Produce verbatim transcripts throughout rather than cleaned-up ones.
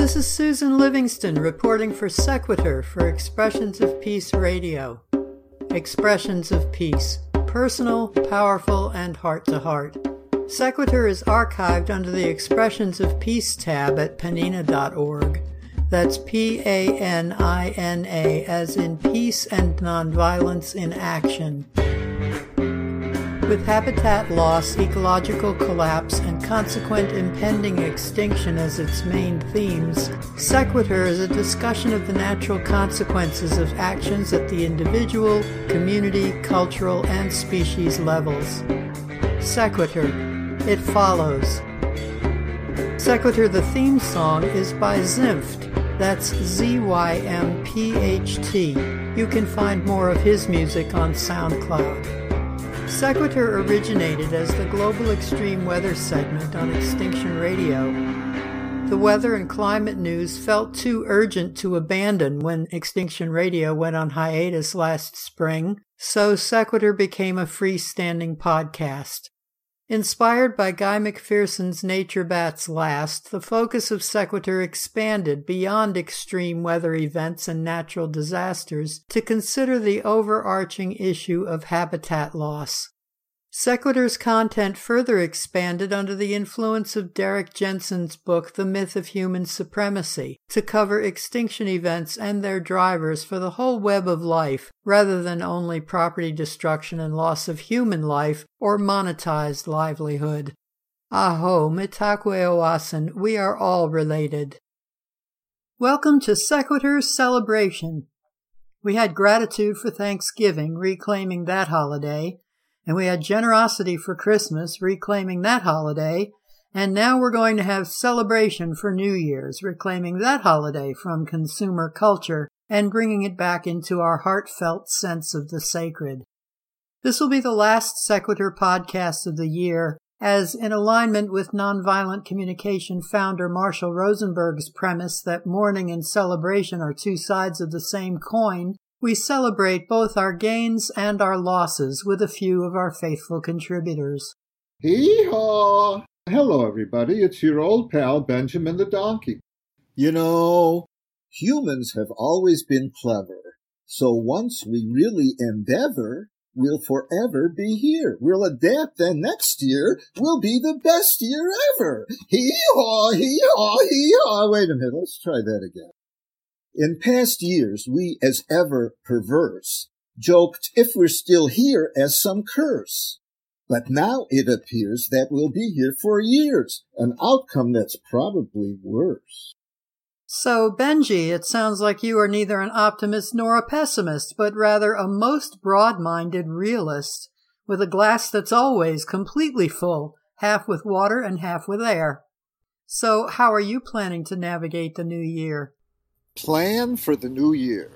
This is Susan Livingston reporting for Sequitur for Expressions of Peace Radio. Expressions of Peace, personal, powerful, and heart-to-heart. Sequitur is archived under the Expressions of Peace tab at panina dot org. That's P A N I N A, as in peace and nonviolence in action. With habitat loss, ecological collapse, and consequent impending extinction as its main themes, Sequitur is a discussion of the natural consequences of actions at the individual, community, cultural, and species levels. Sequitur. It follows. Sequitur, the theme song, is by Zympht. That's Z Y M P H T. You can find more of his music on SoundCloud. Sequitur originated as the Global Extreme Weather segment on Extinction Radio. The weather and climate news felt too urgent to abandon when Extinction Radio went on hiatus last spring, so Sequitur became a freestanding podcast. Inspired by Guy McPherson's Nature Bats Last, the focus of Sequitur expanded beyond extreme weather events and natural disasters to consider the overarching issue of habitat loss. Sequitur's content further expanded under the influence of Derrick Jensen's book The Myth of Human Supremacy to cover extinction events and their drivers for the whole web of life, rather than only property destruction and loss of human life or monetized livelihood. Aho, Mitakwe Owassen, we are all related. Welcome to Sequitur's celebration. We had gratitude for Thanksgiving, reclaiming that holiday, and we had generosity for Christmas, reclaiming that holiday, and now we're going to have celebration for New Year's, reclaiming that holiday from consumer culture and bringing it back into our heartfelt sense of the sacred. This will be the last Sequitur podcast of the year, as in alignment with nonviolent communication founder Marshall Rosenberg's premise that mourning and celebration are two sides of the same coin, we celebrate both our gains and our losses with a few of our faithful contributors. Hee-haw! Hello, everybody. It's your old pal, Benjamin the Donkey. You know, humans have always been clever. So once we really endeavor, we'll forever be here. We'll adapt, and next year will be the best year ever. Hee-haw, hee-haw, hee-haw. Wait a minute. Let's try that again. In past years, we, as ever perverse, joked if we're still here as some curse. But now it appears that we'll be here for years, an outcome that's probably worse. So, Benji, it sounds like you are neither an optimist nor a pessimist, but rather a most broad-minded realist, with a glass that's always completely full, half with water and half with air. So, how are you planning to navigate the new year? Plan for the new year.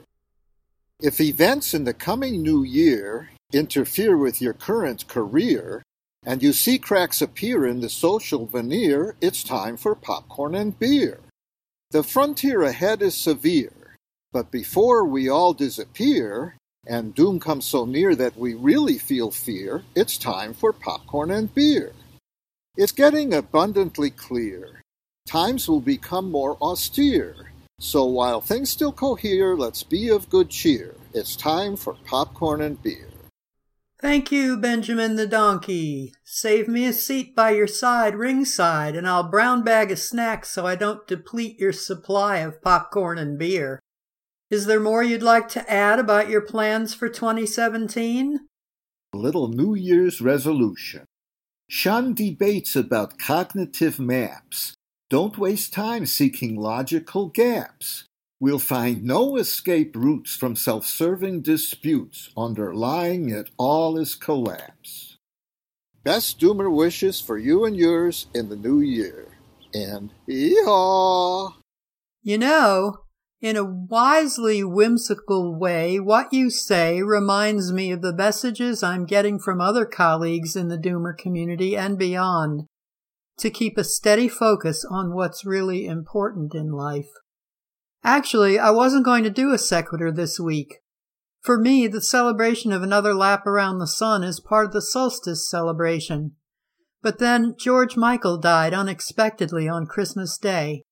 If events in the coming new year interfere with your current career, and you see cracks appear in the social veneer, it's time for popcorn and beer. The frontier ahead is severe, but before we all disappear, and doom comes so near that we really feel fear, it's time for popcorn and beer. It's getting abundantly clear. Times will become more austere. So while things still cohere, let's be of good cheer. It's time for popcorn and beer. Thank you, Benjamin the Donkey. Save me a seat by your side, ringside, and I'll brown bag a snack so I don't deplete your supply of popcorn and beer. Is there more you'd like to add about your plans for twenty seventeen? A little New Year's resolution. Shun debates about cognitive maps. Don't waste time seeking logical gaps. We'll find no escape routes from self-serving disputes. Underlying it all is collapse. Best doomer wishes for you and yours in the new year. And hee-haw! You know, in a wisely whimsical way, what you say reminds me of the messages I'm getting from other colleagues in the doomer community and beyond, to keep a steady focus on what's really important in life. Actually, I wasn't going to do a Sequitur this week. For me, the celebration of another lap around the sun is part of the solstice celebration. But then George Michael died unexpectedly on Christmas Day,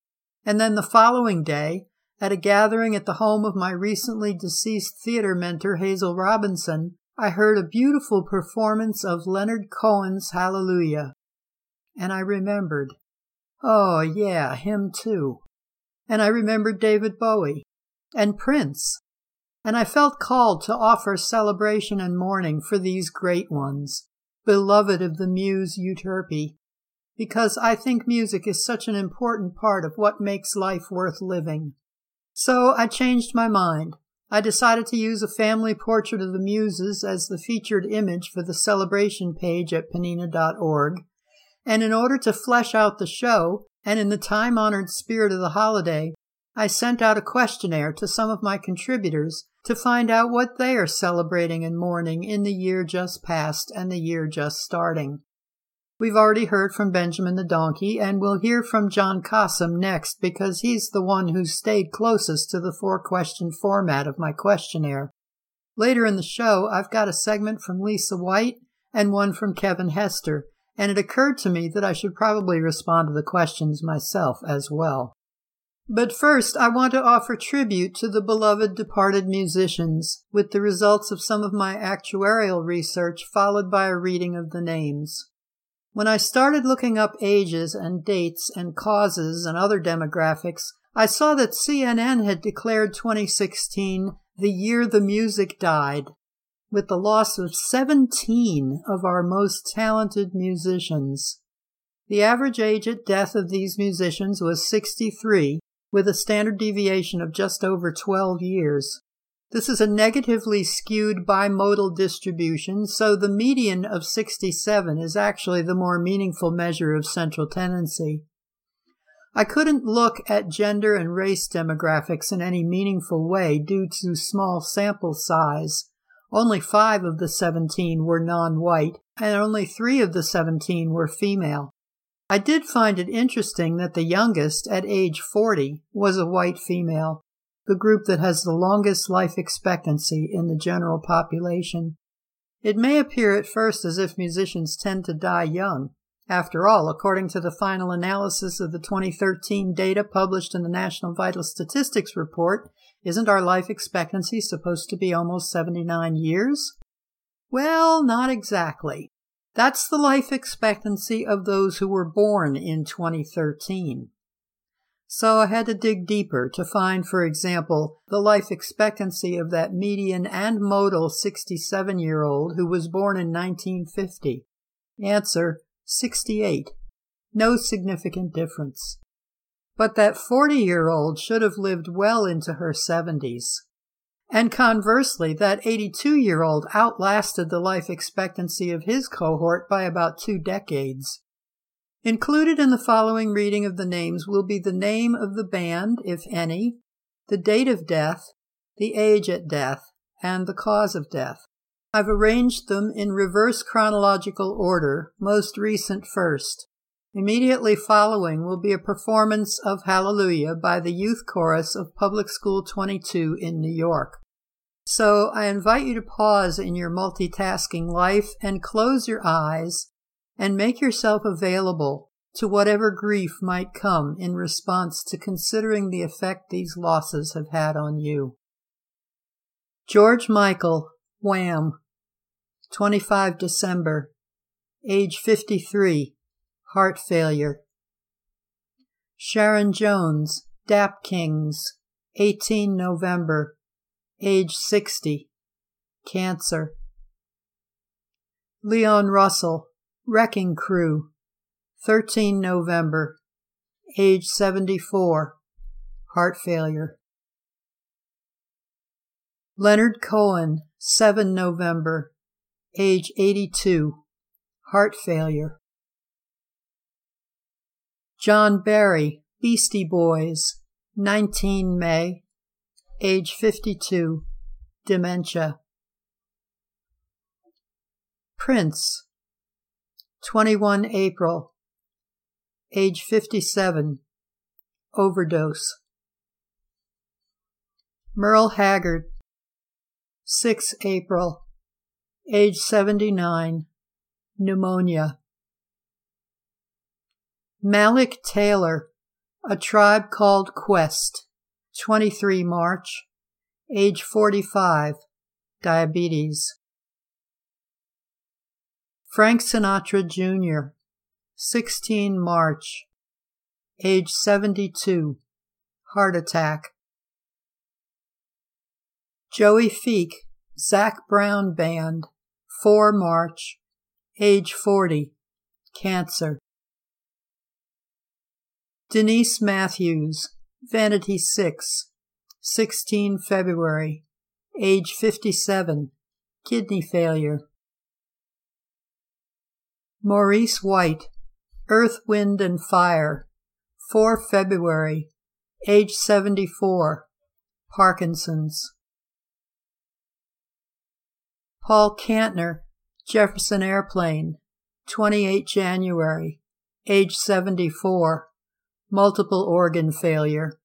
And then the following day, at a gathering at the home of my recently deceased theater mentor, Hazel Robinson, I heard a beautiful performance of Leonard Cohen's Hallelujah. And I remembered, oh yeah, him too. And I remembered David Bowie and Prince. And I felt called to offer celebration and mourning for these great ones, beloved of the muse Euterpe, because I think music is such an important part of what makes life worth living. So I changed my mind. I decided to use a family portrait of the Muses as the featured image for the celebration page at panina dot org. And in order to flesh out the show, and in the time-honored spirit of the holiday, I sent out a questionnaire to some of my contributors to find out what they are celebrating and mourning in the year just past and the year just starting. We've already heard from Benjamin the Donkey, and we'll hear from John Cossum next because he's the one who stayed closest to the four-question format of my questionnaire. Later in the show, I've got a segment from Lisa White and one from Kevin Hester, and it occurred to me that I should probably respond to the questions myself as well. But first, I want to offer tribute to the beloved departed musicians, with the results of some of my actuarial research followed by a reading of the names. When I started looking up ages and dates and causes and other demographics, I saw that C N N had declared twenty sixteen the year the music died, with the loss of seventeen of our most talented musicians. The average age at death of these musicians was sixty-three, with a standard deviation of just over twelve years. This is a negatively skewed bimodal distribution, so the median of sixty-seven is actually the more meaningful measure of central tendency. I couldn't look at gender and race demographics in any meaningful way due to small sample size. Only five of the seventeen were non-white, and only three of the seventeen were female. I did find it interesting that the youngest, at age forty, was a white female, the group that has the longest life expectancy in the general population. It may appear at first as if musicians tend to die young. After all, according to the final analysis of the twenty thirteen data published in the National Vital Statistics Report, isn't our life expectancy supposed to be almost seventy-nine years? Well, not exactly. That's the life expectancy of those who were born in twenty thirteen. So I had to dig deeper to find, for example, the life expectancy of that median and modal sixty-seven-year-old who was born in nineteen fifty. Answer, sixty-eight. No significant difference. But that forty-year-old should have lived well into her seventies. And conversely, that eighty-two-year-old outlasted the life expectancy of his cohort by about two decades. Included in the following reading of the names will be the name of the band, if any, the date of death, the age at death, and the cause of death. I've arranged them in reverse chronological order, most recent first. Immediately following will be a performance of Hallelujah by the Youth Chorus of Public School twenty-two in New York. So I invite you to pause in your multitasking life and close your eyes and make yourself available to whatever grief might come in response to considering the effect these losses have had on you. George Michael, Wham, twenty-five December, age fifty-three, heart failure. Sharon Jones, Dap Kings, eighteen November, age sixty, cancer. Leon Russell, Wrecking Crew, thirteen November, age seventy-four, heart failure. Leonard Cohen, seven November, age eighty-two, heart failure. John Barry, Beastie Boys, nineteen May, age fifty-two, dementia. Prince, twenty-one April, age fifty-seven, overdose. Merle Haggard, six April, age seventy-nine, pneumonia. Malik Taylor, A Tribe Called Quest, twenty-three March, age forty-five, diabetes. Frank Sinatra Junior, sixteen March, age seventy-two, heart attack. Joey Feek, Zac Brown Band, four March, age forty, cancer. Denise Matthews, Vanity Six, sixteen February, age fifty-seven, kidney failure. Maurice White, Earth, Wind and Fire, four February, age seventy-four, Parkinson's. Paul Kantner, Jefferson Airplane, twenty-eight January, age seventy-four, multiple organ failure.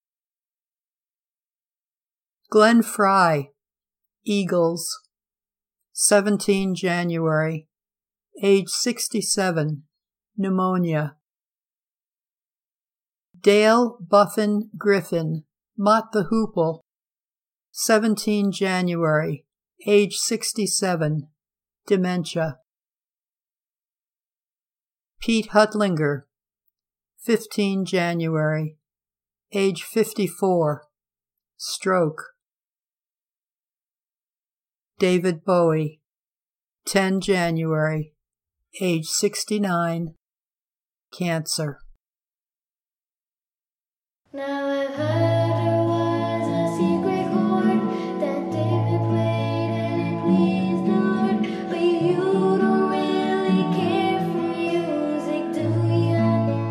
Glenn Frey, Eagles, seventeen January, age sixty-seven, pneumonia. Dale Buffin Griffin, Mott the Hoople, seventeen January, age sixty-seven, dementia. Pete Huttlinger, fifteen January, age fifty-four, stroke. David Bowie, ten January, age sixty-nine, cancer. Now I've heard there was a secret chord that David played and it pleased the Lord, but you don't really care for music, do ya?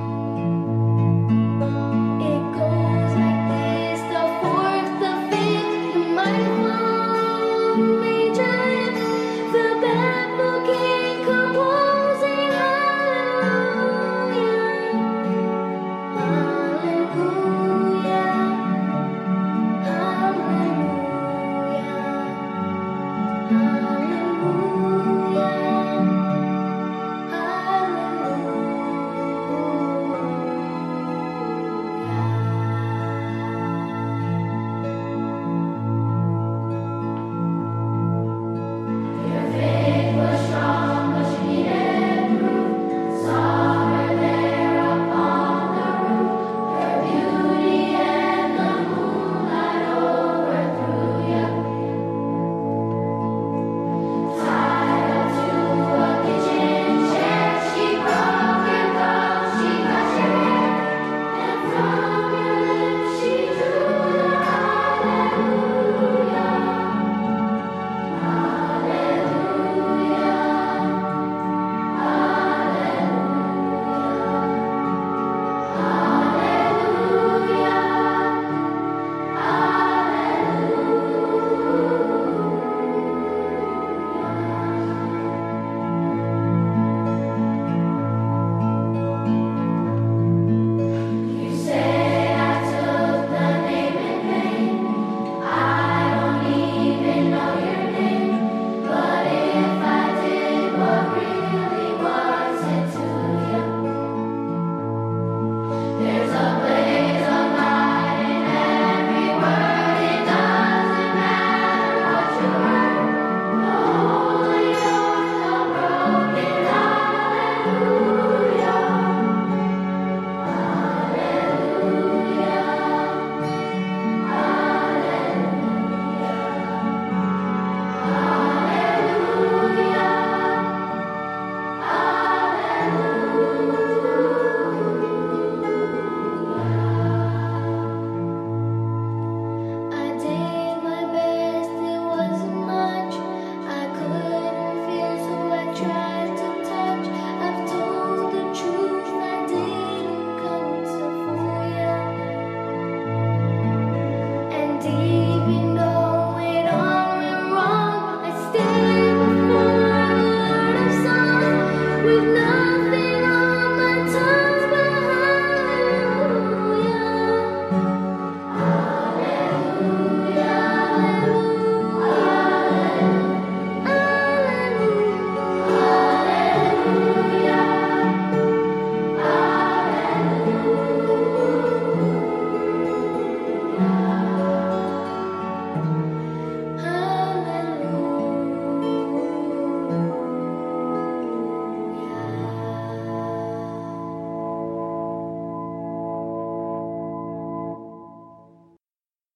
It goes like this: the fourth, the fifth, the minor, the major, the baffled king composing hallelujah, hallelujah.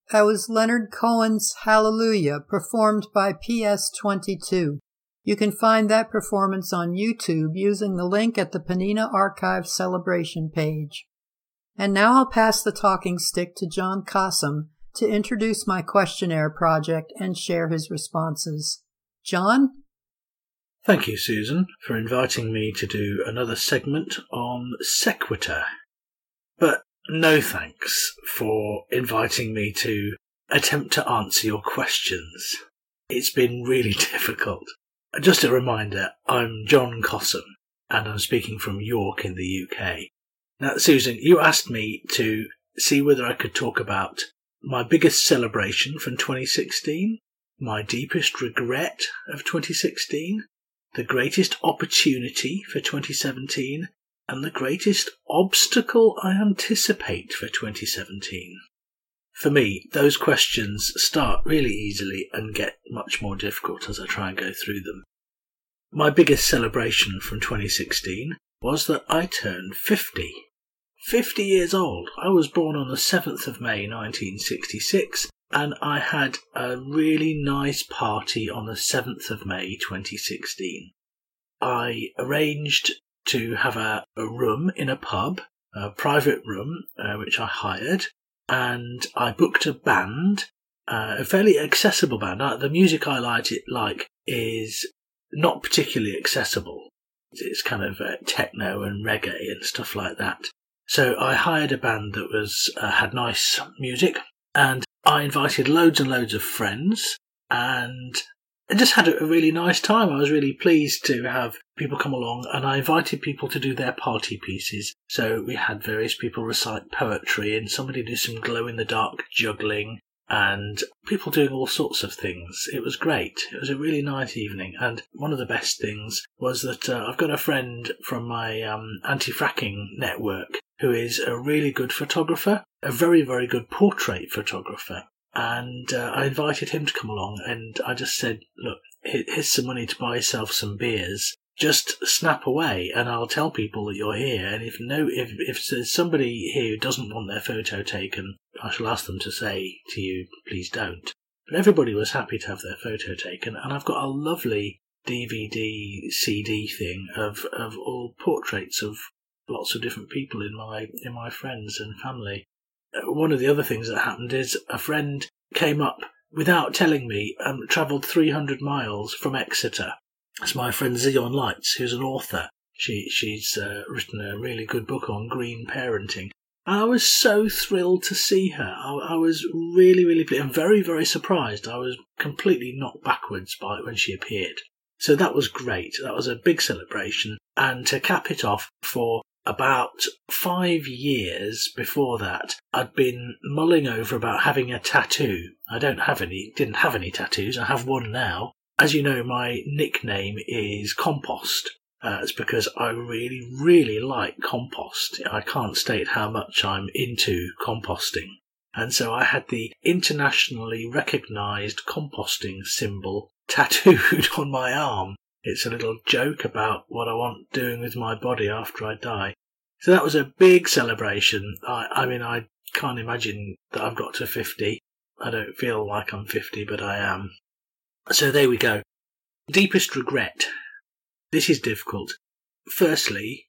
That was Leonard Cohen's Hallelujah, performed by P S twenty-two. You can find that performance on YouTube using the link at the Penina Archive Celebration page. And now I'll pass the talking stick to John Cossum to introduce my questionnaire project and share his responses. John? Thank you, Susan, for inviting me to do another segment on Sequitur. But no thanks for inviting me to attempt to answer your questions. It's been really difficult. Just a reminder, I'm John Cossum, and I'm speaking from York in the U K. Now, Susan, you asked me to see whether I could talk about my biggest celebration from twenty sixteen, my deepest regret of twenty sixteen, the greatest opportunity for twenty seventeen, and the greatest obstacle I anticipate for twenty seventeen. For me, those questions start really easily and get much more difficult as I try and go through them. My biggest celebration from twenty sixteen was that I turned fifty. fifty years old. I was born on the seventh of May nineteen sixty-six, and I had a really nice party on the seventh of May twenty sixteen. I arranged to have a, a room in a pub, a private room, uh, which I hired, and I booked a band, uh, a fairly accessible band. Uh, the music I like, it like is not particularly accessible. It's kind of uh, techno and reggae and stuff like that. So I hired a band that was uh, had nice music, and I invited loads and loads of friends, and I just had a really nice time. I was really pleased to have people come along, and I invited people to do their party pieces. So we had various people recite poetry, and somebody do some glow-in-the-dark juggling, and people doing all sorts of things. It was great. It was a really nice evening, and one of the best things was that uh, I've got a friend from my um, anti-fracking network who is a really good photographer, a very, very good portrait photographer. And uh, I invited him to come along, and I just said, look, here's some money to buy yourself some beers. Just snap away, and I'll tell people that you're here. And if no, if, if there's somebody here who doesn't want their photo taken, I shall ask them to say to you, please don't. But everybody was happy to have their photo taken, and I've got a lovely D V D, C D thing of, of all portraits of lots of different people in my in my friends and family. One of the other things that happened is a friend came up without telling me and travelled three hundred miles from Exeter. It's my friend Zion Lights, who's an author. She She's uh, written a really good book on green parenting. And I was so thrilled to see her. I, I was really, really pleased and very, very surprised. I was completely knocked backwards by it when she appeared. So that was great. That was a big celebration. And to cap it off, for about five years before that, I'd been mulling over about having a tattoo. I don't have any, didn't have any tattoos. I have one now. As you know, my nickname is Compost. Uh, it's because I really, really like compost. I can't state how much I'm into composting. And so I had the internationally recognised composting symbol tattooed on my arm. It's a little joke about what I want doing with my body after I die. So that was a big celebration. I, I mean, I can't imagine that I've got to fifty. I don't feel like I'm fifty, but I am. So there we go. Deepest regret. This is difficult. Firstly,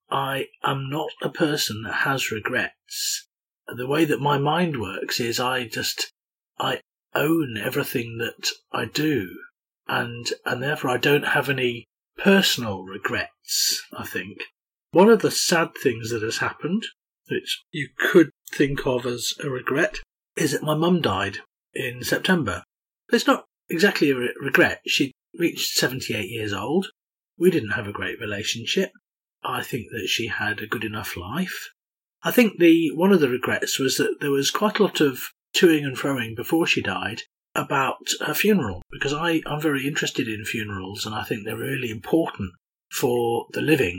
I am not a person that has regrets. The way that my mind works is I just, I own everything that I do. And, and therefore I don't have any personal regrets, I think. One of the sad things that has happened, which you could think of as a regret, is that my mum died in September. But it's not exactly a re- regret. She reached seventy-eight years old. We didn't have a great relationship. I think that she had a good enough life. I think the one of the regrets was that there was quite a lot of toing and froing before she died about her funeral, because I, I'm very interested in funerals, and I think they're really important for the living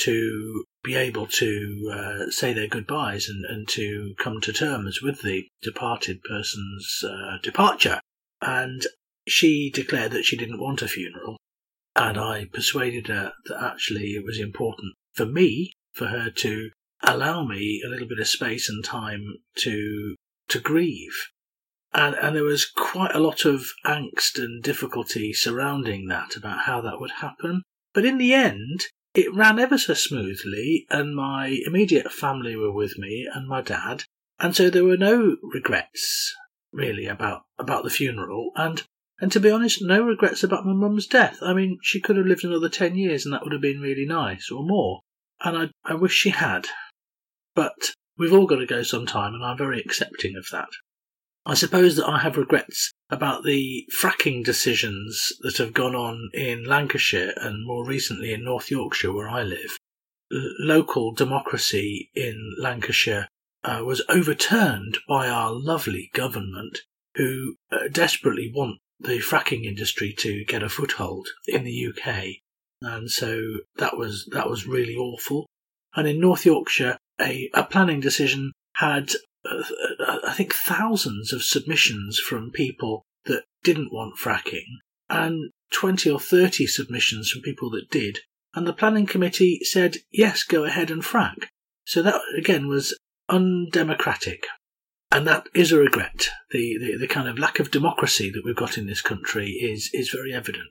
to be able to uh, say their goodbyes and, and to come to terms with the departed person's uh, departure. And she declared that she didn't want a funeral. And I persuaded her that actually it was important for me, for her to allow me a little bit of space and time to to grieve. And, and there was quite a lot of angst and difficulty surrounding that about how that would happen. But in the end, it ran ever so smoothly, and my immediate family were with me and my dad. And so there were no regrets, really, about, about the funeral. And, and to be honest, no regrets about my mum's death. I mean, she could have lived another ten years and that would have been really nice, or more. And I, I wish she had. But we've all got to go sometime, and I'm very accepting of that. I suppose that I have regrets about the fracking decisions that have gone on in Lancashire and more recently in North Yorkshire, where I live. L- local democracy in Lancashire uh, was overturned by our lovely government, who uh, desperately want the fracking industry to get a foothold in the U K. And so that was that was really awful. And in North Yorkshire, a, a planning decision had Uh, I think thousands of submissions from people that didn't want fracking and twenty or thirty submissions from people that did. And the planning committee said, yes, go ahead and frack. So that, again, was undemocratic. And that is a regret. The, the, the kind of lack of democracy that we've got in this country is, is very evident.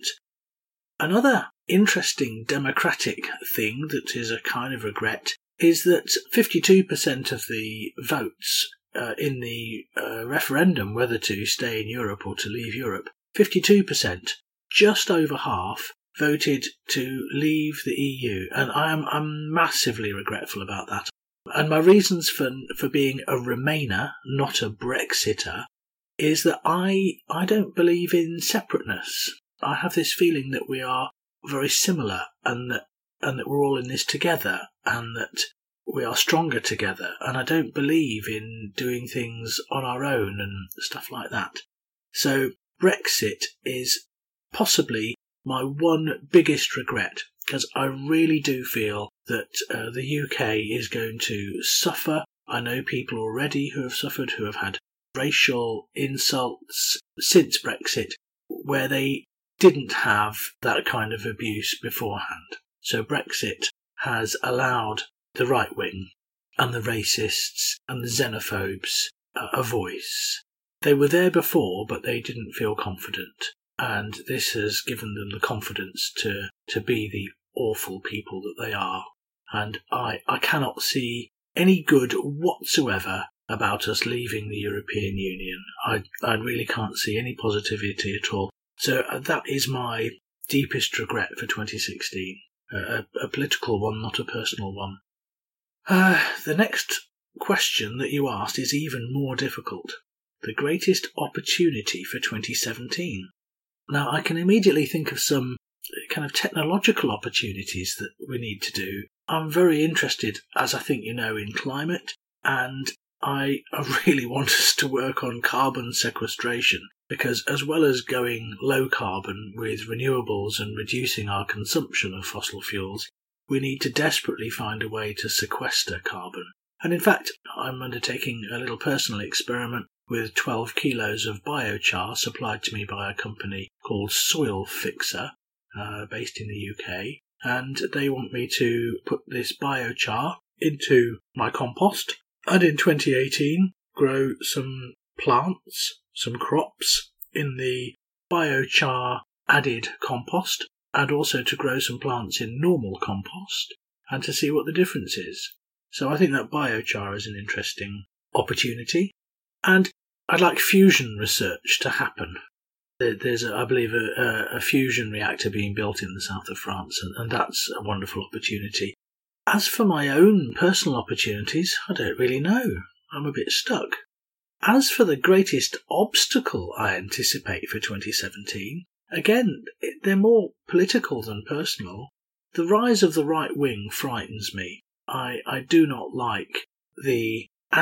Another interesting democratic thing that is a kind of regret is that fifty-two percent of the votes uh, in the uh, referendum whether to stay in Europe or to leave Europe, fifty-two percent, just over half, voted to leave the E U. And I am I'm massively regretful about that. And my reasons for for being a Remainer, not a Brexiter, is that I I don't believe in separateness. I have this feeling that we are very similar and that and that we're all in this together, and that we are stronger together. And I don't believe in doing things on our own and stuff like that. So Brexit is possibly my one biggest regret, because I really do feel that uh, the U K is going to suffer. I know people already who have suffered, who have had racial insults since Brexit, where they didn't have that kind of abuse beforehand. So Brexit has allowed the right wing and the racists and the xenophobes uh, a voice. They were there before, but they didn't feel confident. And this has given them the confidence to, to be the awful people that they are. And I, I cannot see any good whatsoever about us leaving the European Union. I, I really can't see any positivity at all. So uh, that is my deepest regret for twenty sixteen. A, a political one, not a personal one. Uh, the next question that you asked is even more difficult. The greatest opportunity for twenty seventeen. Now, I can immediately think of some kind of technological opportunities that we need to do. I'm very interested, as I think you know, in climate, and I really want us to work on carbon sequestration, because as well as going low carbon with renewables and reducing our consumption of fossil fuels, we need to desperately find a way to sequester carbon. And in fact, I'm undertaking a little personal experiment with twelve kilos of biochar supplied to me by a company called Soil Fixer, uh, based in the U K. And they want me to put this biochar into my compost, and in twenty eighteen grow some plants, some crops in the biochar added compost, and also to grow some plants in normal compost, and to see what the difference is. So I think that biochar is an interesting opportunity. And I'd like fusion research to happen. There's, a, I believe, a, a fusion reactor being built in the south of France, and, and that's a wonderful opportunity. As for my own personal opportunities, I don't really know. I'm a bit stuck. As for the greatest obstacle I anticipate for twenty seventeen, again, they're more political than personal. The rise of the right wing frightens me. I, I do not like the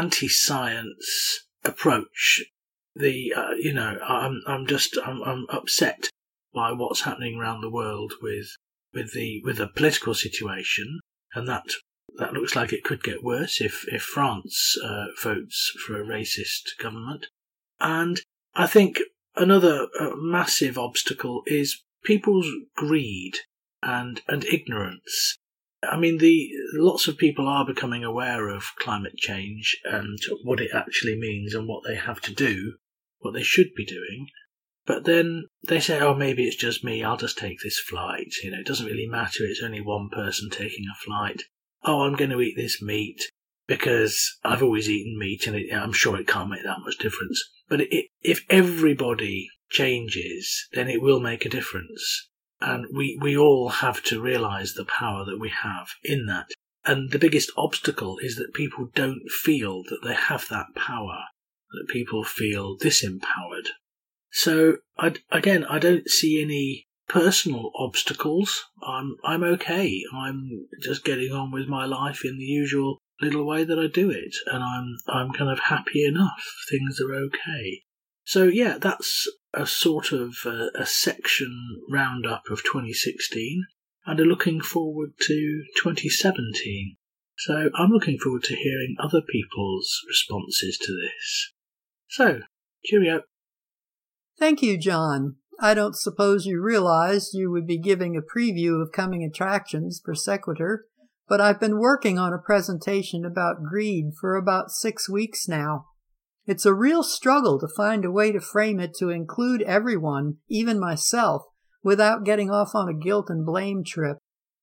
anti-science approach. The uh, you know I'm I'm just I'm I'm upset by what's happening around the world with with the with the political situation, and that that looks like it could get worse if if France uh, votes for a racist government. And I think another uh, massive obstacle is people's greed and and ignorance. I mean, the lots of people are becoming aware of climate change and what it actually means and what they have to do. what they should be doing. But then they say, oh, maybe it's just me, I'll just take this flight. You know, it doesn't really matter, it's only one person taking a flight. Oh, I'm going to eat this meat because I've always eaten meat and it, I'm sure it can't make that much difference. But it, if everybody changes, then it will make a difference. And we, we all have to realise the power that we have in that. And the biggest obstacle is that people don't feel that they have that power, that people feel disempowered. So, I, again, I don't see any personal obstacles. I'm I'm okay. I'm just getting on with my life in the usual little way that I do it, and I'm I'm kind of happy enough. Things are okay. So, yeah, that's a sort of uh, a section roundup of twenty sixteen, and I'm looking forward to twenty seventeen. So, I'm looking forward to hearing other people's responses to this. So, cheerio. Thank you, John. I don't suppose you realized you would be giving a preview of coming attractions for Sequitur, but I've been working on a presentation about greed for about six weeks now. It's a real struggle to find a way to frame it to include everyone, even myself, without getting off on a guilt and blame trip.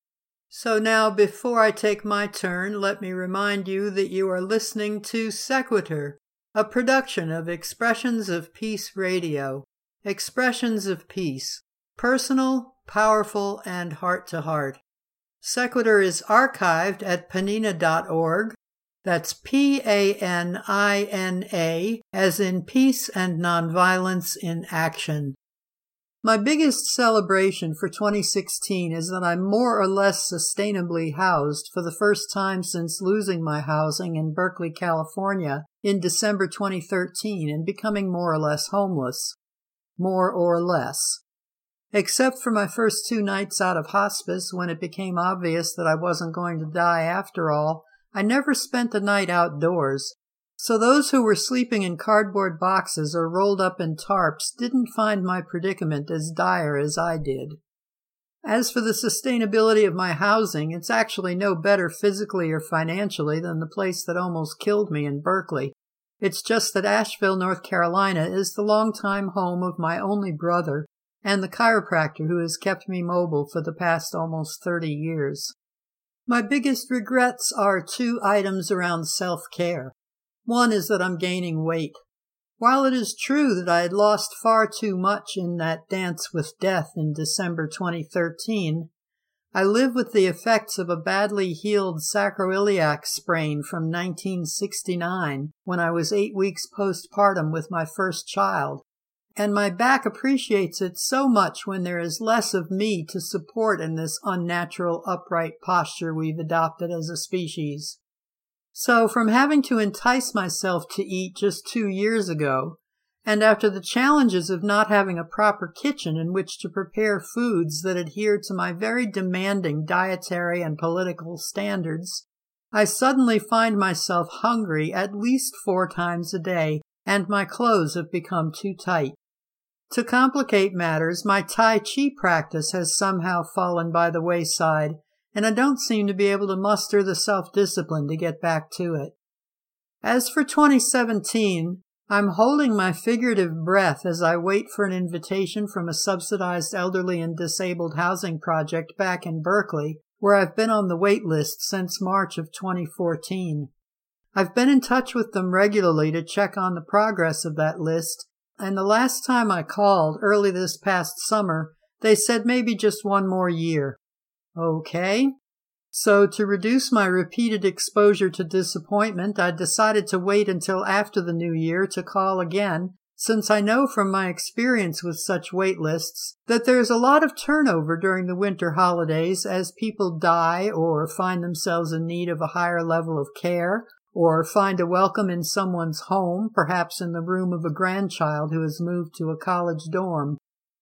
So now, before I take my turn, let me remind you that you are listening to Sequitur, a production of Expressions of Peace Radio. Expressions of Peace. Personal, powerful, and heart-to-heart. Sequitur is archived at panina dot org. That's P A N I N A, as in peace and nonviolence in action. My biggest celebration for twenty sixteen is that I'm more or less sustainably housed for the first time since losing my housing in Berkeley, California in December twenty thirteen and becoming more or less homeless. More or less. Except for my first two nights out of hospice when it became obvious that I wasn't going to die after all, I never spent a night outdoors. So those who were sleeping in cardboard boxes or rolled up in tarps didn't find my predicament as dire as I did. As for the sustainability of my housing, it's actually no better physically or financially than the place that almost killed me in Berkeley. It's just that Asheville, North Carolina is the longtime home of my only brother and the chiropractor who has kept me mobile for the past almost thirty years. My biggest regrets are two items around self-care. One is that I'm gaining weight. While it is true that I had lost far too much in that dance with death in December twenty thirteen, I live with the effects of a badly healed sacroiliac sprain from nineteen sixty-nine, when I was eight weeks postpartum with my first child, and my back appreciates it so much when there is less of me to support in this unnatural upright posture we've adopted as a species. So, from having to entice myself to eat just two years ago, and after the challenges of not having a proper kitchen in which to prepare foods that adhere to my very demanding dietary and political standards, I suddenly find myself hungry at least four times a day, and my clothes have become too tight. To complicate matters, my Tai Chi practice has somehow fallen by the wayside, and I don't seem to be able to muster the self-discipline to get back to it. As for twenty seventeen, I'm holding my figurative breath as I wait for an invitation from a subsidized elderly and disabled housing project back in Berkeley, where I've been on the wait list since March of twenty fourteen. I've been in touch with them regularly to check on the progress of that list, and the last time I called, early this past summer, they said maybe just one more year. Okay. So to reduce my repeated exposure to disappointment, I decided to wait until after the new year to call again, since I know from my experience with such wait lists that there's a lot of turnover during the winter holidays as people die or find themselves in need of a higher level of care, or find a welcome in someone's home, perhaps in the room of a grandchild who has moved to a college dorm.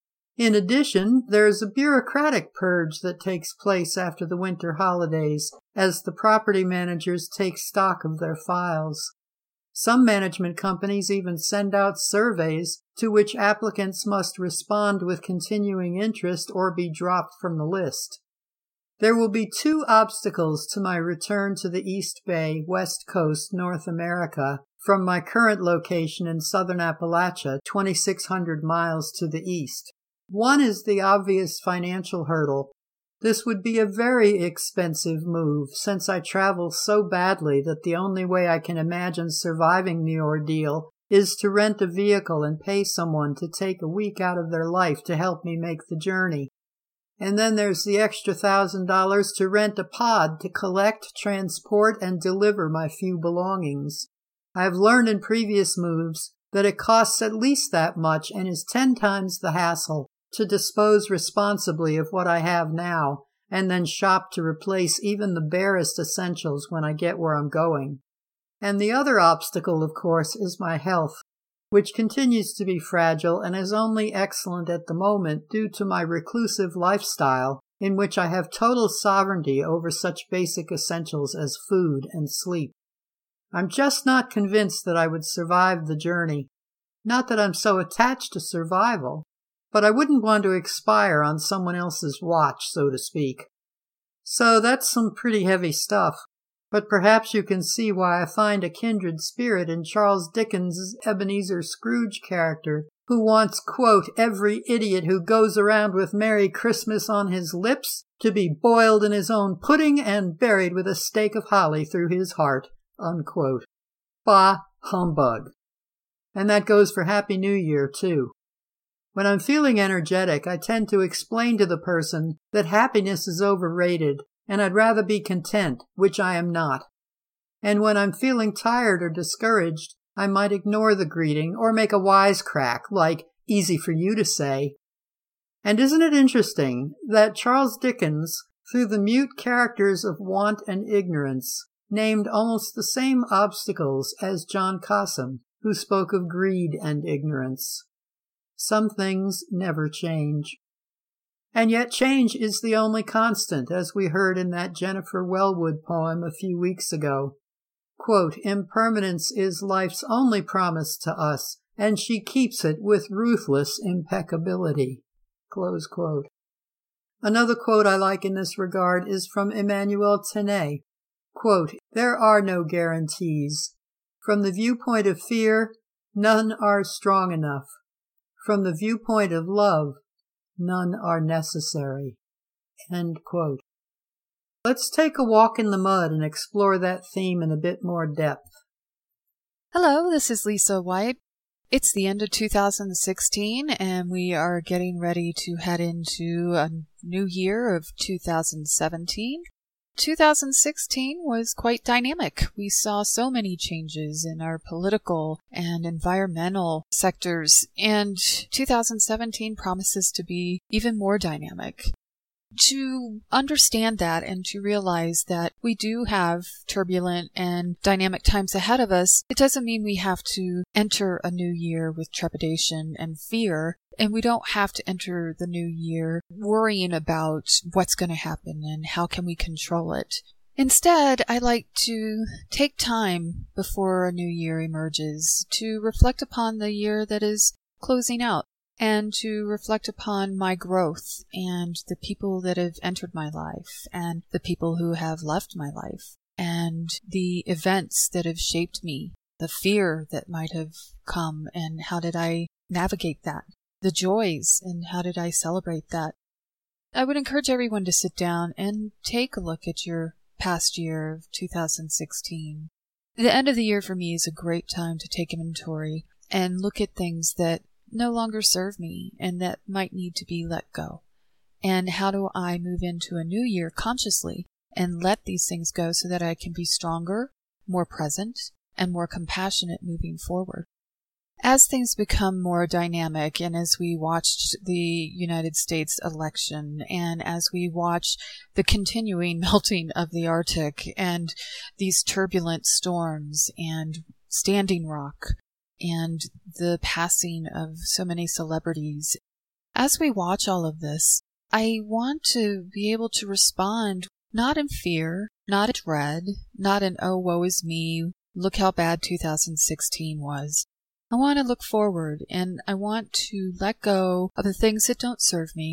In addition, there is a bureaucratic purge that takes place after the winter holidays, as the property managers take stock of their files. Some management companies even send out surveys to which applicants must respond with continuing interest or be dropped from the list. There will be two obstacles to my return to the East Bay, West Coast, North America, from my current location in southern Appalachia, twenty-six hundred miles to the east. One is the obvious financial hurdle. This would be a very expensive move, since I travel so badly that the only way I can imagine surviving the ordeal is to rent a vehicle and pay someone to take a week out of their life to help me make the journey. And then there's the extra thousand dollars to rent a pod to collect, transport, and deliver my few belongings. I have learned in previous moves that it costs at least that much and is ten times the hassle to dispose responsibly of what I have now, and then shop to replace even the barest essentials when I get where I'm going. And the other obstacle, of course, is my health, which continues to be fragile and is only excellent at the moment due to my reclusive lifestyle, in which I have total sovereignty over such basic essentials as food and sleep. I'm just not convinced that I would survive the journey. Not that I'm so attached to survival, but I wouldn't want to expire on someone else's watch, so to speak. So that's some pretty heavy stuff. But perhaps you can see why I find a kindred spirit in Charles Dickens' Ebenezer Scrooge character, who wants, quote, every idiot who goes around with Merry Christmas on his lips to be boiled in his own pudding and buried with a stake of holly through his heart, unquote. Bah, humbug. And that goes for Happy New Year, too. When I'm feeling energetic, I tend to explain to the person that happiness is overrated, and I'd rather be content, which I am not. And when I'm feeling tired or discouraged, I might ignore the greeting or make a wisecrack, like, easy for you to say. And isn't it interesting that Charles Dickens, through the mute characters of want and ignorance, named almost the same obstacles as John Cossum, who spoke of greed and ignorance? Some things never change. And yet change is the only constant, as we heard in that Jennifer Wellwood poem a few weeks ago. Quote, impermanence is life's only promise to us, and she keeps it with ruthless impeccability. Close quote. Another quote I like in this regard is from Emmanuel Tenay. Quote, there are no guarantees. From the viewpoint of fear, none are strong enough. From the viewpoint of love, none are necessary. End quote. Let's take a walk in the mud and explore that theme in a bit more depth. Hello, this is Lisa White. It's the end of two thousand sixteen, and we are getting ready to head into a new year of two thousand seventeen. two thousand sixteen was quite dynamic. We saw so many changes in our political and environmental sectors, and two thousand seventeen promises to be even more dynamic. To understand that and to realize that we do have turbulent and dynamic times ahead of us, it doesn't mean we have to enter a new year with trepidation and fear, and we don't have to enter the new year worrying about what's going to happen and how can we control it. Instead, I like to take time before a new year emerges to reflect upon the year that is closing out, and to reflect upon my growth and the people that have entered my life and the people who have left my life and the events that have shaped me, the fear that might have come and how did I navigate that, the joys and how did I celebrate that. I would encourage everyone to sit down and take a look at your past year of two thousand sixteen. The end of the year for me is a great time to take inventory and look at things that no longer serve me and that might need to be let go. And how do I move into a new year consciously and let these things go so that I can be stronger, more present, and more compassionate moving forward? As things become more dynamic, and as we watched the United States election, and as we watch the continuing melting of the Arctic, and these turbulent storms, and Standing Rock, and the passing of so many celebrities, as we watch all of this, I want to be able to respond not in fear, not in dread, not in, oh, woe is me, look how bad two thousand sixteen was. I want to look forward, and I want to let go of the things that don't serve me,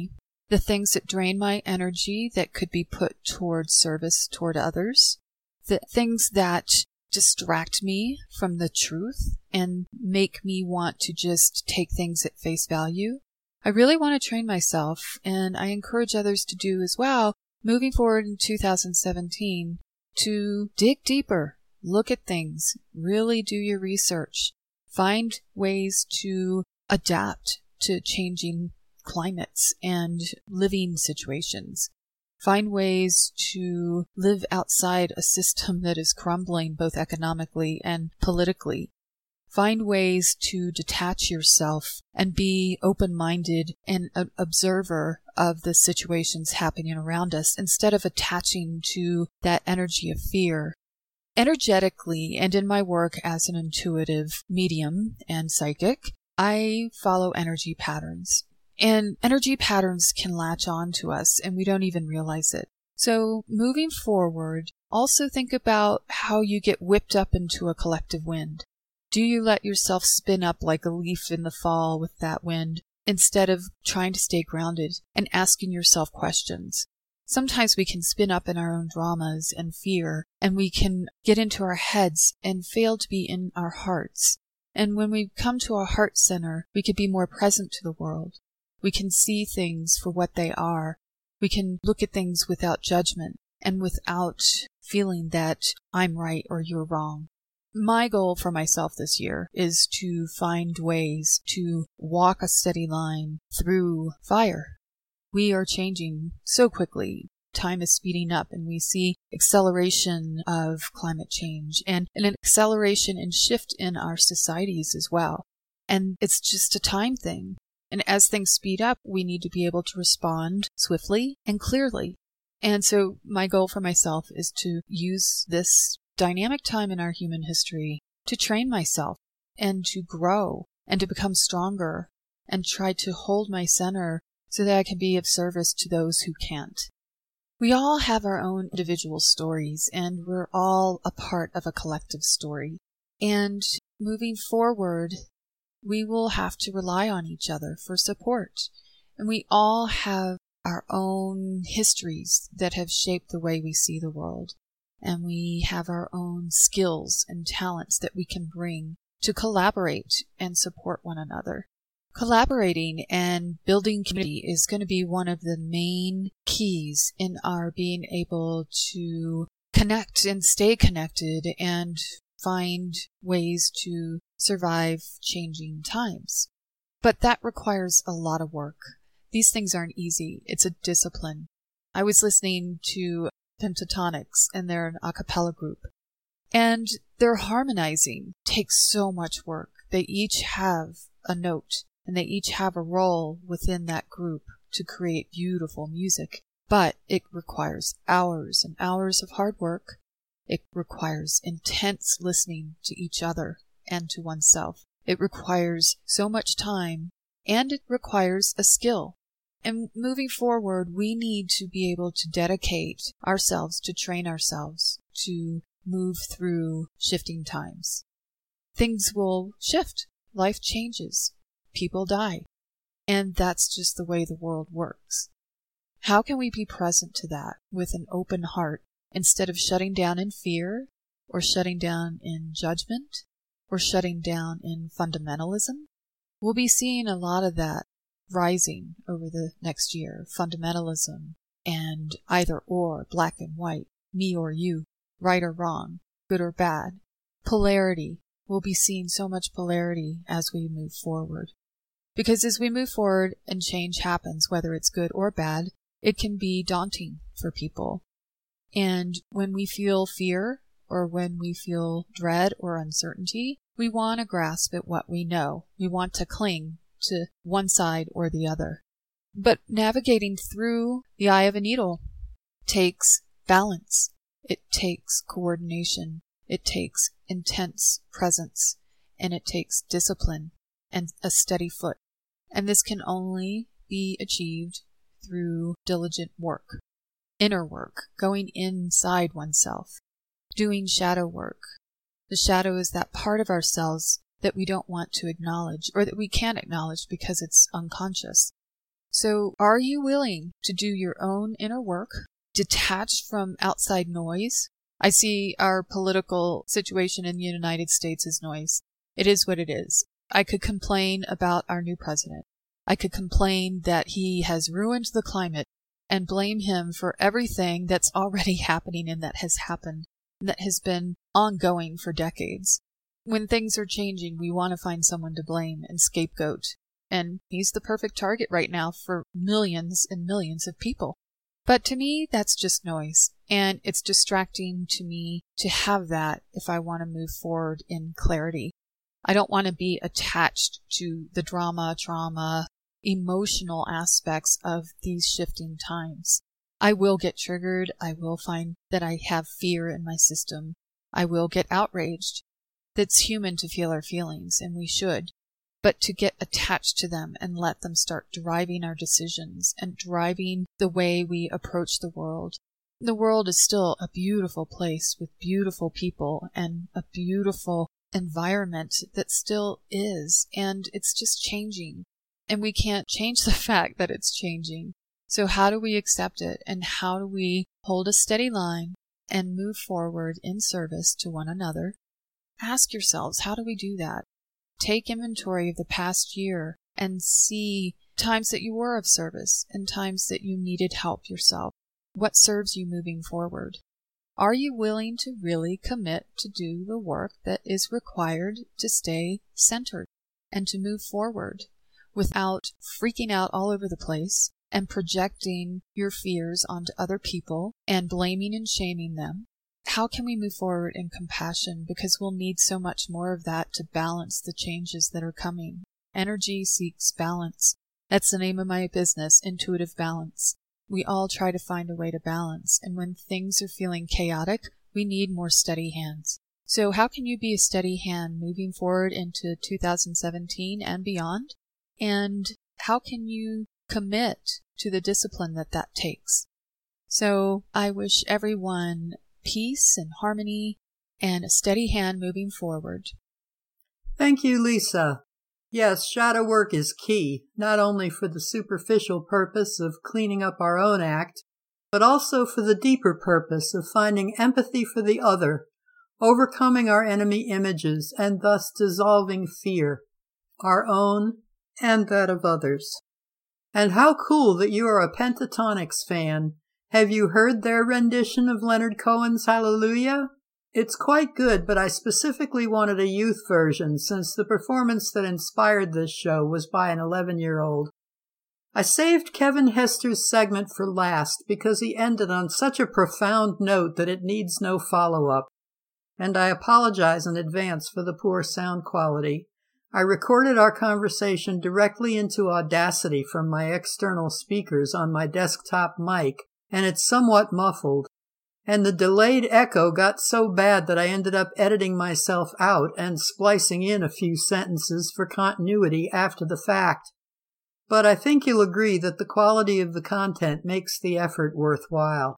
the things that drain my energy that could be put toward service toward others, the things that distract me from the truth and make me want to just take things at face value. I really want to train myself, and I encourage others to do as well, moving forward in two thousand seventeen, to dig deeper, look at things, really do your research, find ways to adapt to changing climates and living situations. Find ways to live outside a system that is crumbling both economically and politically. Find ways to detach yourself and be open-minded and an observer of the situations happening around us instead of attaching to that energy of fear. Energetically, and in my work as an intuitive medium and psychic, I follow energy patterns. And energy patterns can latch on to us and we don't even realize it. So moving forward, also think about how you get whipped up into a collective wind. Do you let yourself spin up like a leaf in the fall with that wind instead of trying to stay grounded and asking yourself questions? Sometimes we can spin up in our own dramas and fear, and we can get into our heads and fail to be in our hearts. And when we come to our heart center, we can be more present to the world. We can see things for what they are. We can look at things without judgment and without feeling that I'm right or you're wrong. My goal for myself this year is to find ways to walk a steady line through fire. We are changing so quickly. Time is speeding up and we see acceleration of climate change and an acceleration and shift in our societies as well. And it's just a time thing. And as things speed up, we need to be able to respond swiftly and clearly. And so my goal for myself is to use this dynamic time in our human history to train myself and to grow and to become stronger and try to hold my center so that I can be of service to those who can't. We all have our own individual stories and we're all a part of a collective story. And moving forward, we will have to rely on each other for support. And we all have our own histories that have shaped the way we see the world. And we have our own skills and talents that we can bring to collaborate and support one another. Collaborating and building community is going to be one of the main keys in our being able to connect and stay connected and find ways to survive changing times. But that requires a lot of work. These things aren't easy. It's a discipline. I was listening to Pentatonix, and they're an a cappella group. And their harmonizing takes so much work. They each have a note, and they each have a role within that group to create beautiful music. But it requires hours and hours of hard work. It requires intense listening to each other and to oneself. It requires so much time, and it requires a skill. And moving forward, we need to be able to dedicate ourselves to train ourselves to move through shifting times. Things will shift. Life changes. People die. And that's just the way the world works. How can we be present to that with an open heart instead of shutting down in fear or shutting down in judgment or shutting down in fundamentalism? We'll be seeing a lot of that rising over the next year. Fundamentalism and either or, black and white, me or you, right or wrong, good or bad. Polarity. We'll be seeing so much polarity as we move forward. Because as we move forward and change happens, whether it's good or bad, it can be daunting for people. And when we feel fear or when we feel dread or uncertainty, we want to grasp at what we know. We want to cling to one side or the other. But navigating through the eye of a needle takes balance. It takes coordination. It takes intense presence. And it takes discipline and a steady foot. And this can only be achieved through diligent work. Inner work, going inside oneself, doing shadow work. The shadow is that part of ourselves that we don't want to acknowledge or that we can't acknowledge because it's unconscious. So are you willing to do your own inner work, detached from outside noise? I see our political situation in the United States as noise. It is what it is. I could complain about our new president. I could complain that he has ruined the climate and blame him for everything that's already happening and that has happened, and that has been ongoing for decades. When things are changing, we want to find someone to blame and scapegoat. And he's the perfect target right now for millions and millions of people. But to me, that's just noise. And it's distracting to me to have that if I want to move forward in clarity. I don't want to be attached to the drama, trauma, emotional aspects of these shifting times. I will get triggered. I will find that I have fear in my system. I will get outraged. It's human to feel our feelings, and we should. But to get attached to them and let them start driving our decisions and driving the way we approach the world. The world is still a beautiful place with beautiful people and a beautiful environment that still is, and it's just changing. And we can't change the fact that it's changing. So how do we accept it, and how do we hold a steady line and move forward in service to one another? Ask yourselves, how do we do that? Take inventory of the past year and see times that you were of service and times that you needed help yourself. What serves you moving forward? Are you willing to really commit to do the work that is required to stay centered and to move forward without freaking out all over the place and projecting your fears onto other people and blaming and shaming them? How can we move forward in compassion? Because we'll need so much more of that to balance the changes that are coming. Energy seeks balance. That's the name of my business, Intuitive Balance. We all try to find a way to balance, and when things are feeling chaotic, we need more steady hands. So how can you be a steady hand moving forward into two thousand seventeen and beyond? And how can you commit to the discipline that that takes? So I wish everyone peace and harmony and a steady hand moving forward. Thank you, Lisa. Yes, shadow work is key, not only for the superficial purpose of cleaning up our own act, but also for the deeper purpose of finding empathy for the other, overcoming our enemy images, and thus dissolving fear, our own and that of others. And how cool that you are a Pentatonix fan. Have you heard their rendition of Leonard Cohen's Hallelujah? It's quite good, but I specifically wanted a youth version since the performance that inspired this show was by an eleven-year-old. I saved Kevin Hester's segment for last because he ended on such a profound note that it needs no follow-up. And I apologize in advance for the poor sound quality. I recorded our conversation directly into Audacity from my external speakers on my desktop mic, and it's somewhat muffled. And the delayed echo got so bad that I ended up editing myself out and splicing in a few sentences for continuity after the fact. But I think you'll agree that the quality of the content makes the effort worthwhile.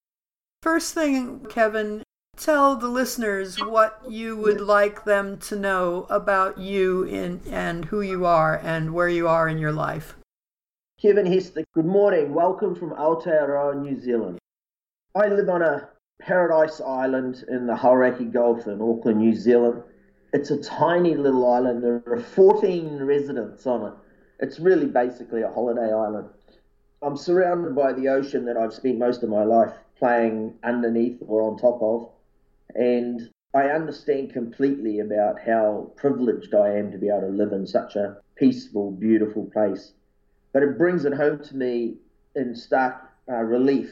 First thing, Kevin, tell the listeners what you would like them to know about you in, and who you are and where you are in your life. Kevin Hester, good morning. Welcome from Aotearoa, New Zealand. I live on a paradise island in the Hauraki Gulf in Auckland, New Zealand. It's a tiny little island. There are fourteen residents on it. It's really basically a holiday island. I'm surrounded by the ocean that I've spent most of my life playing underneath or on top of. And I understand completely about how privileged I am to be able to live in such a peaceful, beautiful place. But it brings it home to me in stark uh, relief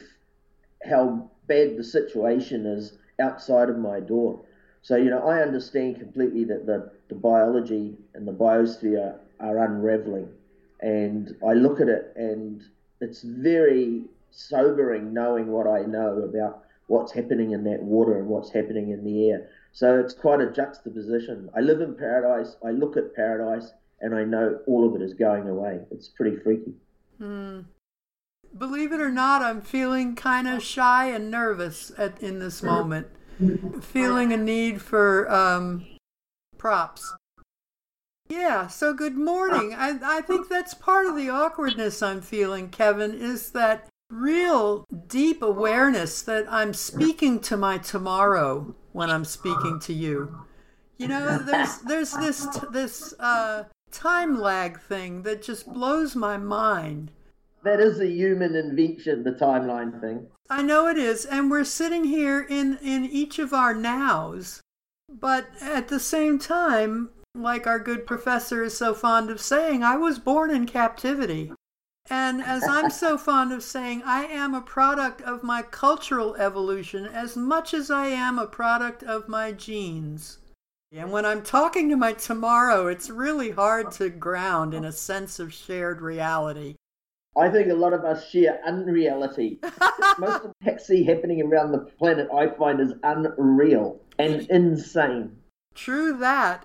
how bad the situation is outside of my door. So, you know, I understand completely that the, the biology and the biosphere are unraveling. And I look at it and it's very sobering knowing what I know about what's happening in that water and what's happening in the air. So it's quite a juxtaposition. I live in paradise, I look at paradise, and I know all of it is going away. It's pretty freaky. Hmm. Believe it or not, I'm feeling kind of shy and nervous at, in this moment. Feeling a need for um, props. Yeah, so good morning. I, I think that's part of the awkwardness I'm feeling, Kevin, is that real deep awareness that I'm speaking to my tomorrow when I'm speaking to you. You know, there's there's this this uh, time lag thing that just blows my mind. That is a human invention, the timeline thing. I know it is, and we're sitting here in, in each of our nows, but at the same time, like our good professor is so fond of saying, I was born in captivity. And as I'm so fond of saying, I am a product of my cultural evolution as much as I am a product of my genes. And when I'm talking to my tomorrow, it's really hard to ground in a sense of shared reality. I think a lot of us share unreality. Most of what I see happening around the planet I find is unreal and insane. True that.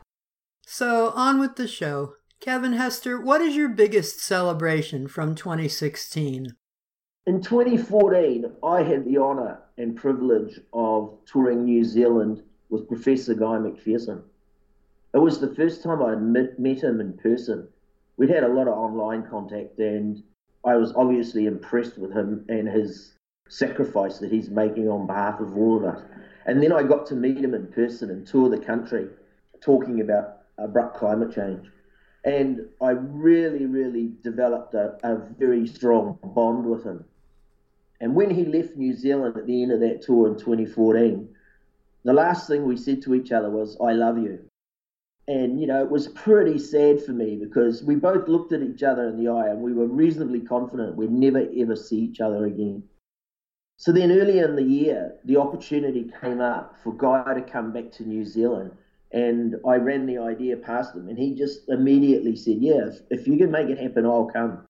So on with the show. Kevin Hester, what is your biggest celebration from twenty sixteen? In twenty fourteen, I had the honour and privilege of touring New Zealand with Professor Guy McPherson. It was the first time I'd met, met him in person. We'd had a lot of online contact, and I was obviously impressed with him and his sacrifice that he's making on behalf of all of us. And then I got to meet him in person and tour the country talking about abrupt climate change. And I really, really developed a, a very strong bond with him. And when he left New Zealand at the end of that tour in twenty fourteen, the last thing we said to each other was, I love you. And, you know, it was pretty sad for me because we both looked at each other in the eye and we were reasonably confident we'd never, ever see each other again. So then early in the year, the opportunity came up for Guy to come back to New Zealand. And I ran the idea past him, and he just immediately said, yeah, if, if you can make it happen, I'll come.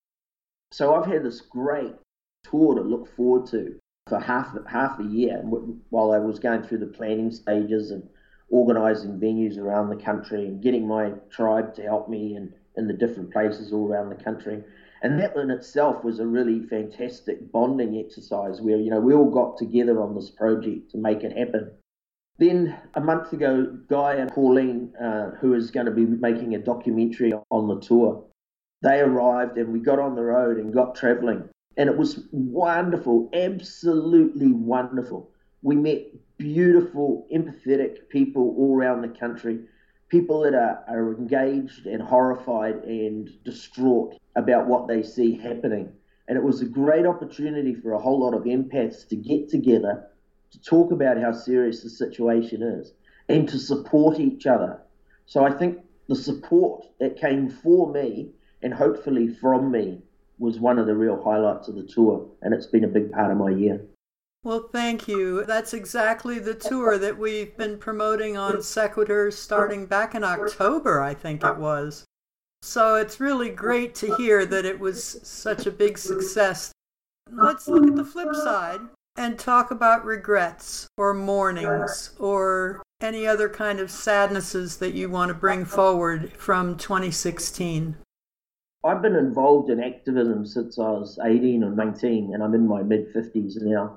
So I've had this great tour to look forward to for half, half a year while I was going through the planning stages and organising venues around the country and getting my tribe to help me in, in the different places all around the country. And that in itself was a really fantastic bonding exercise where, you know, we all got together on this project to make it happen. Then a month ago, Guy and Pauline, uh, who is going to be making a documentary on the tour, they arrived and we got on the road and got travelling. And it was wonderful, absolutely wonderful. We met beautiful, empathetic people all around the country, people that are, are engaged and horrified and distraught about what they see happening. And it was a great opportunity for a whole lot of empaths to get together to talk about how serious the situation is and to support each other. So I think the support that came for me and hopefully from me was one of the real highlights of the tour, and it's been a big part of my year. Well, thank you. That's exactly the tour that we've been promoting on Sequitur starting back in October, I think it was. So it's really great to hear that it was such a big success. Let's look at the flip side and talk about regrets or mournings or any other kind of sadnesses that you want to bring forward from twenty sixteen. I've been involved in activism since I was eighteen or nineteen, and I'm in my mid-fifties now.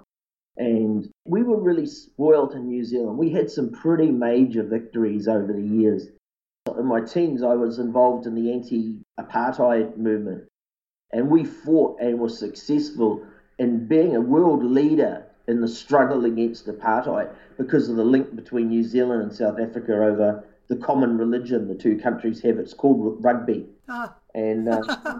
And we were really spoilt in New Zealand. We had some pretty major victories over the years. In my teens, I was involved in the anti-apartheid movement, and we fought and were successful in being a world leader in the struggle against apartheid because of the link between New Zealand and South Africa over the common religion the two countries have. It's called rugby. Ah. And uh,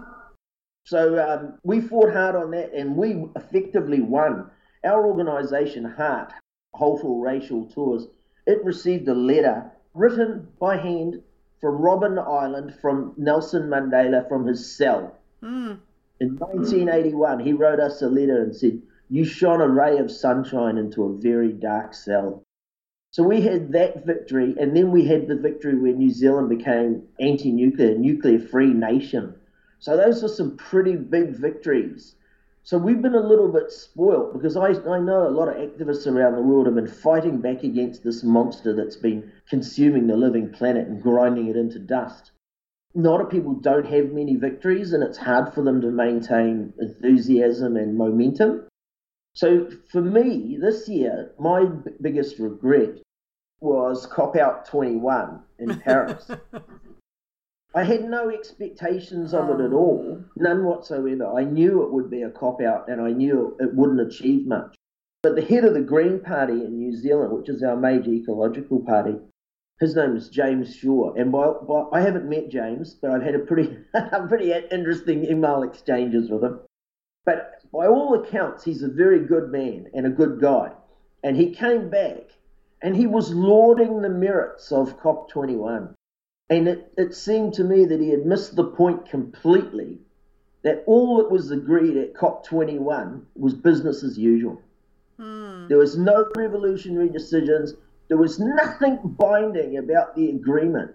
so um, we fought hard on that, and we effectively won. Our organisation, HART, Wholesale Racial Tours, it received a letter written by hand from Robben Island, from Nelson Mandela, from his cell. Mm. In nineteen eighty-one, he wrote us a letter and said, you shone a ray of sunshine into a very dark cell. So we had that victory, and then we had the victory where New Zealand became anti-nuclear, nuclear-free nation. So those are some pretty big victories. So we've been a little bit spoilt because I, I know a lot of activists around the world have been fighting back against this monster that's been consuming the living planet and grinding it into dust. A lot of people don't have many victories, and it's hard for them to maintain enthusiasm and momentum. So for me, this year, my b- biggest regret was COP Out twenty-one in Paris. I had no expectations of it at all, none whatsoever. I knew it would be a cop-out and I knew it wouldn't achieve much. But the head of the Green Party in New Zealand, which is our major ecological party, his name is James Shaw. And by, by, I haven't met James, but I've had a pretty, pretty interesting email exchanges with him. But by all accounts, he's a very good man and a good guy. And he came back and he was lauding the merits of COP twenty-one. And it, it seemed to me that he had missed the point completely, that all that was agreed at COP twenty-one was business as usual. Hmm. There was no revolutionary decisions. There was nothing binding about the agreement.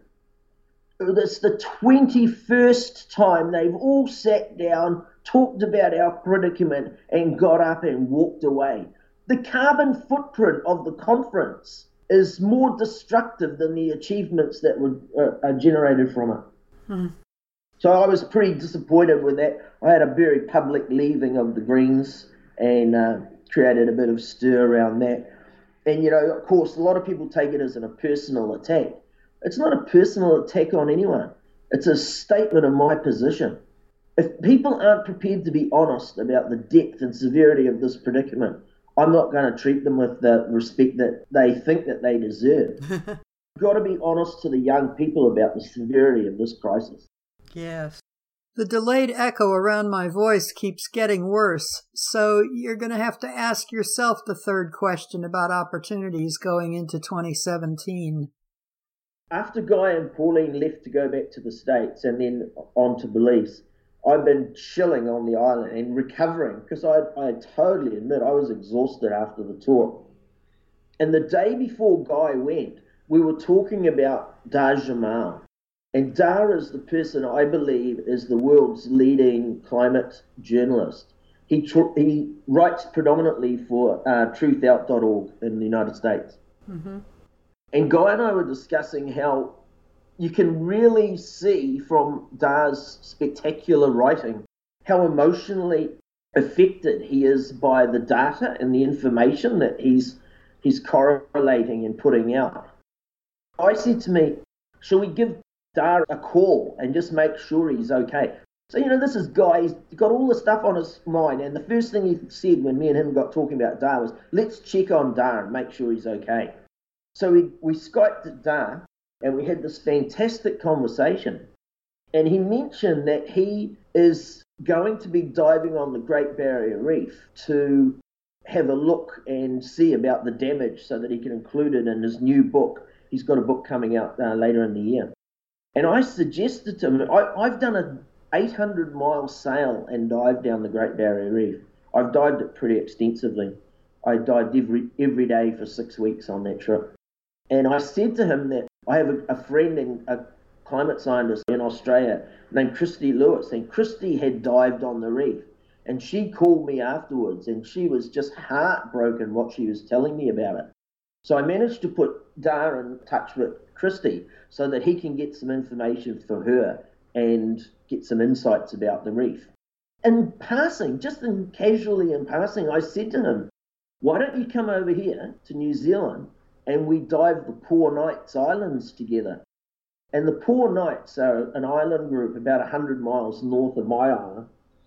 It's the twenty-first time they've all sat down, talked about our predicament, and got up and walked away. The carbon footprint of the conference is more destructive than the achievements that were uh, are generated from it. Hmm. So I was pretty disappointed with that. I had a very public leaving of the Greens and uh, created a bit of stir around that. And, you know, of course, a lot of people take it as a personal attack. It's not a personal attack on anyone. It's a statement of my position. If people aren't prepared to be honest about the depth and severity of this predicament, I'm not going to treat them with the respect that they think that they deserve. You've got to be honest to the young people about the severity of this crisis. Yes. The delayed echo around my voice keeps getting worse, so you're going to have to ask yourself the third question about opportunities going into twenty seventeen. After Guy and Pauline left to go back to the States and then on to Belize, I've been chilling on the island and recovering because I, I totally admit I was exhausted after the tour. And the day before Guy went, we were talking about Dar Jamal. And Dar is the person I believe is the world's leading climate journalist. He tr- he writes predominantly for uh, truth out dot org in the United States. Mm-hmm. And Guy and I were discussing how you can really see from Dar's spectacular writing how emotionally affected he is by the data and the information that he's he's correlating and putting out. I said to me, shall we give Dar a call and just make sure he's okay? So, you know, this is Guy, he's got all the stuff on his mind, and the first thing he said when me and him got talking about Dar was, let's check on Dar and make sure he's okay. So we, we Skyped at Dar, and we had this fantastic conversation. And he mentioned that he is going to be diving on the Great Barrier Reef to have a look and see about the damage so that he can include it in his new book. He's got a book coming out uh, later in the year. And I suggested to him, I, I've done an eight hundred mile sail and dive down the Great Barrier Reef. I've dived it pretty extensively. I dived every, every day for six weeks on that trip. And I said to him that I have a, a friend and a climate scientist in Australia named Christy Lewis, and Christy had dived on the reef, and she called me afterwards, and she was just heartbroken what she was telling me about it. So I managed to put Dar in touch with Christy so that he can get some information for her and get some insights about the reef. In passing, just in casually in passing, I said to him, why don't you come over here to New Zealand and we dive the Poor Knights Islands together? And the Poor Knights are an island group about one hundred miles north of my island.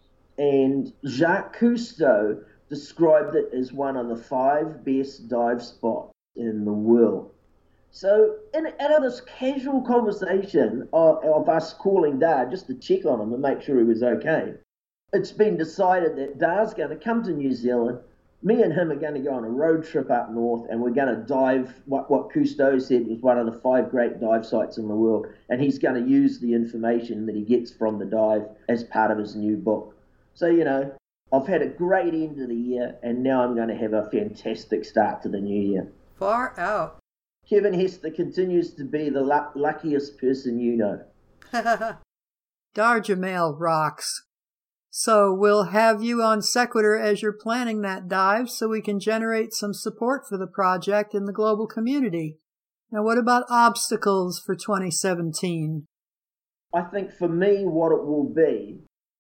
And Jacques Cousteau described it as one of the five best dive spots in the world. So in, out of this casual conversation of, of us calling Dar just to check on him and make sure he was okay, it's been decided that Dar's going to come to New Zealand. Me and him are going to go on a road trip up north, and we're going to dive what, what Cousteau said was one of the five great dive sites in the world, and he's going to use the information that he gets from the dive as part of his new book. So, you know, I've had a great end of the year, and now I'm going to have a fantastic start to the new year. Far out. Kevin Hester continues to be the lu- luckiest person you know. Dar Jamal rocks. So we'll have you on Sequitur as you're planning that dive so we can generate some support for the project in the global community. Now, what about obstacles for twenty seventeen? I think for me what it will be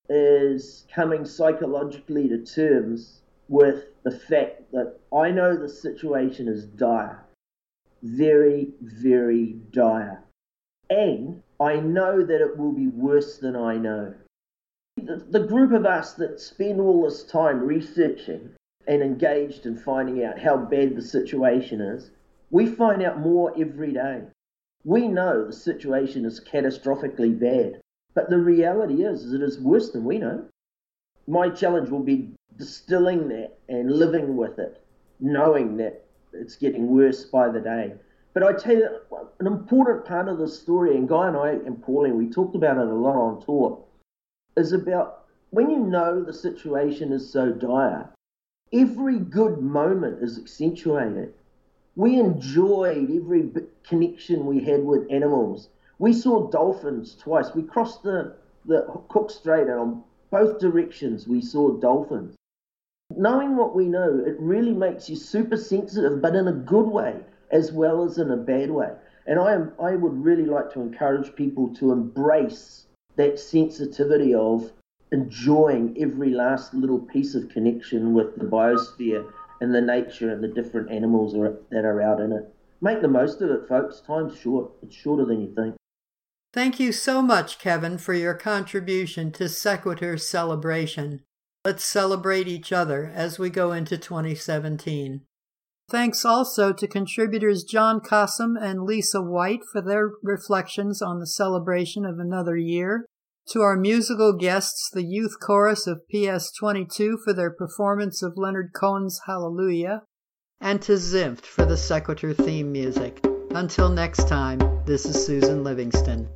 is coming psychologically to terms with the fact that I know the situation is dire. Very, very dire. And I know that it will be worse than I know. The, the group of us that spend all this time researching and engaged in finding out how bad the situation is, we find out more every day. We know the situation is catastrophically bad, but the reality is, is it is worse than we know. My challenge will be distilling that and living with it, knowing that it's getting worse by the day. But I tell you, an important part of the story, and Guy and I and Pauline, we talked about it a lot on tour, is about when you know the situation is so dire, every good moment is accentuated. We enjoyed every connection we had with animals. We saw dolphins twice. We crossed the, the Cook Strait, and on both directions we saw dolphins. Knowing what we know, it really makes you super sensitive, but in a good way as well as in a bad way. And I am I would really like to encourage people to embrace that sensitivity of enjoying every last little piece of connection with the biosphere and the nature and the different animals that are out in it. Make the most of it, folks. Time's short. It's shorter than you think. Thank you so much, Kevin, for your contribution to Sequitur's celebration. Let's celebrate each other as we go into twenty seventeen. Thanks also to contributors John Cossum and Lisa White for their reflections on the celebration of another year, to our musical guests, the Youth Chorus of P S twenty-two for their performance of Leonard Cohen's Hallelujah, and to Zimpht for the Sequitur theme music. Until next time, this is Susan Livingston.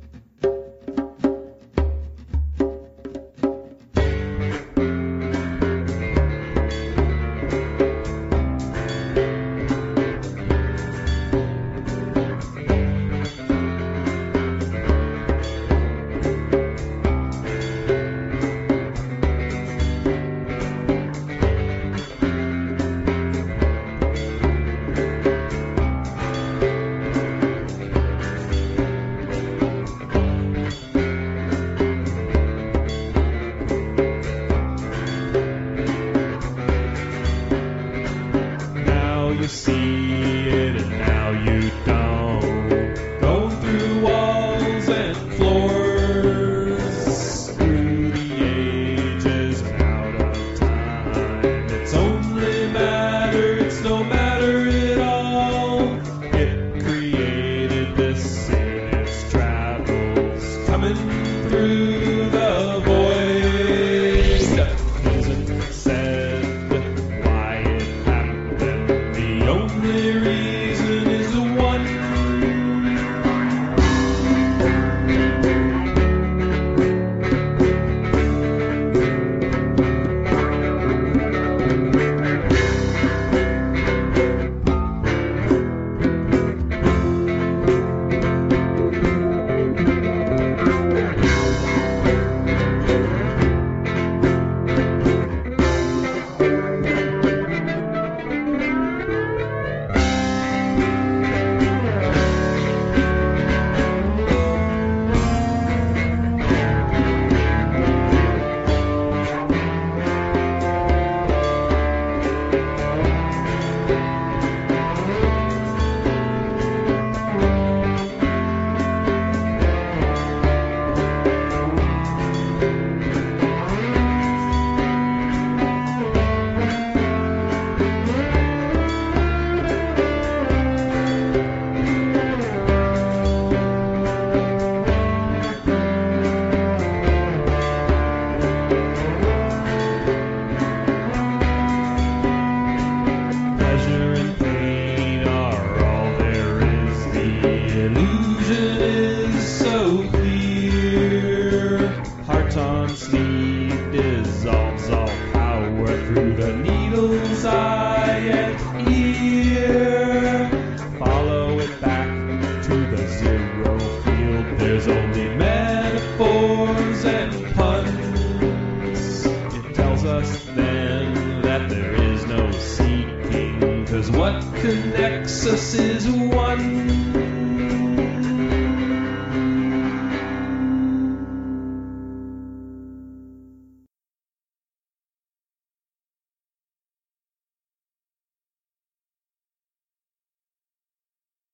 What connects us is one.